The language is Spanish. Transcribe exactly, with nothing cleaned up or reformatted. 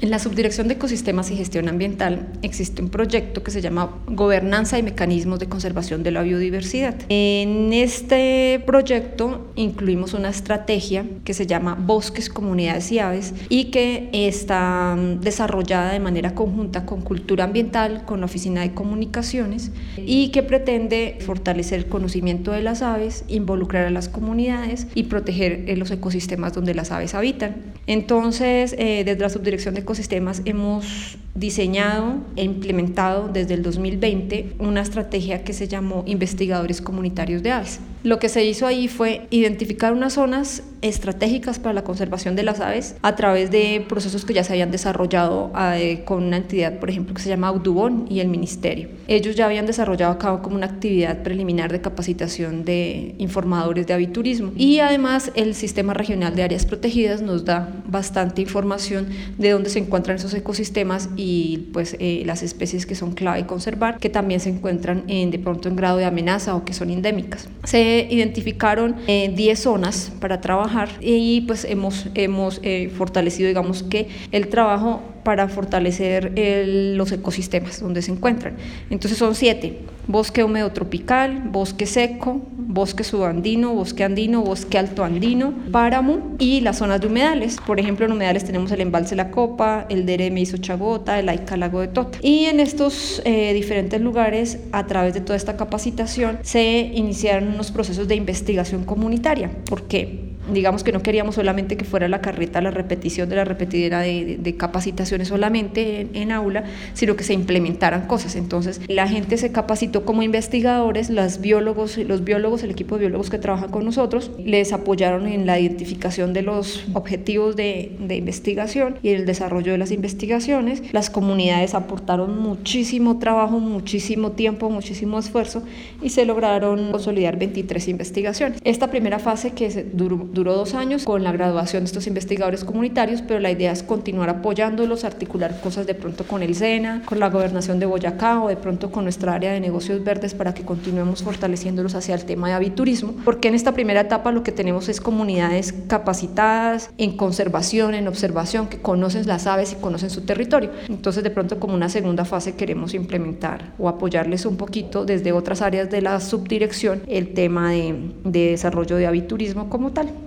En la Subdirección de Ecosistemas y Gestión Ambiental existe un proyecto que se llama Gobernanza y Mecanismos de Conservación de la Biodiversidad. En este proyecto incluimos una estrategia que se llama Bosques, Comunidades y Aves y que está desarrollada de manera conjunta con Cultura Ambiental, con la Oficina de Comunicaciones y que pretende fortalecer el conocimiento de las aves, involucrar a las comunidades y proteger los ecosistemas donde las aves habitan. Entonces, eh, desde la Subdirección de Ecosistemas hemos diseñado e implementado desde el dos mil veinte una estrategia que se llamó Investigadores Comunitarios de Aves. Lo que se hizo ahí fue identificar unas zonas estratégicas para la conservación de las aves a través de procesos que ya se habían desarrollado eh, con una entidad, por ejemplo, que se llama Audubon y el Ministerio. Ellos ya habían desarrollado a cabo como una actividad preliminar de capacitación de informadores de aviturismo y además el Sistema Regional de Áreas Protegidas nos da bastante información de dónde se encuentran esos ecosistemas y pues eh, las especies que son clave conservar, que también se encuentran en, de pronto en grado de amenaza o que son endémicas. Se identificaron eh, diez zonas para trabajar y pues hemos, hemos eh, fortalecido, digamos que el trabajo para fortalecer el, los ecosistemas donde se encuentran. Entonces son siete: bosque húmedo tropical, bosque seco, bosque subandino, bosque andino, bosque altoandino, páramo y las zonas de humedales. Por ejemplo, en humedales tenemos el embalse La Copa, el Dere Meiso-Chagota, el Aica Lago de Tota. Y en estos eh, diferentes lugares, a través de toda esta capacitación, se iniciaron unos procesos de investigación comunitaria. ¿Por qué? Digamos que no queríamos solamente que fuera la carreta, la repetición de la repetidera de, de, de capacitaciones solamente en, en aula, sino que se implementaran cosas. Entonces, la gente se capacitó como investigadores, los biólogos, los biólogos, el equipo de biólogos que trabaja con nosotros, les apoyaron en la identificación de los objetivos de, de investigación y el desarrollo de las investigaciones. Las comunidades aportaron muchísimo trabajo, muchísimo tiempo, muchísimo esfuerzo y se lograron consolidar veintitrés investigaciones. Esta primera fase que se duró Duró dos años con la graduación de estos investigadores comunitarios, pero la idea es continuar apoyándolos, articular cosas de pronto con el SENA, con la Gobernación de Boyacá o de pronto con nuestra área de negocios verdes para que continuemos fortaleciéndolos hacia el tema de aviturismo, porque en esta primera etapa lo que tenemos es comunidades capacitadas en conservación, en observación, que conocen las aves y conocen su territorio. Entonces, de pronto, como una segunda fase queremos implementar o apoyarles un poquito desde otras áreas de la subdirección el tema de, de desarrollo de aviturismo como tal.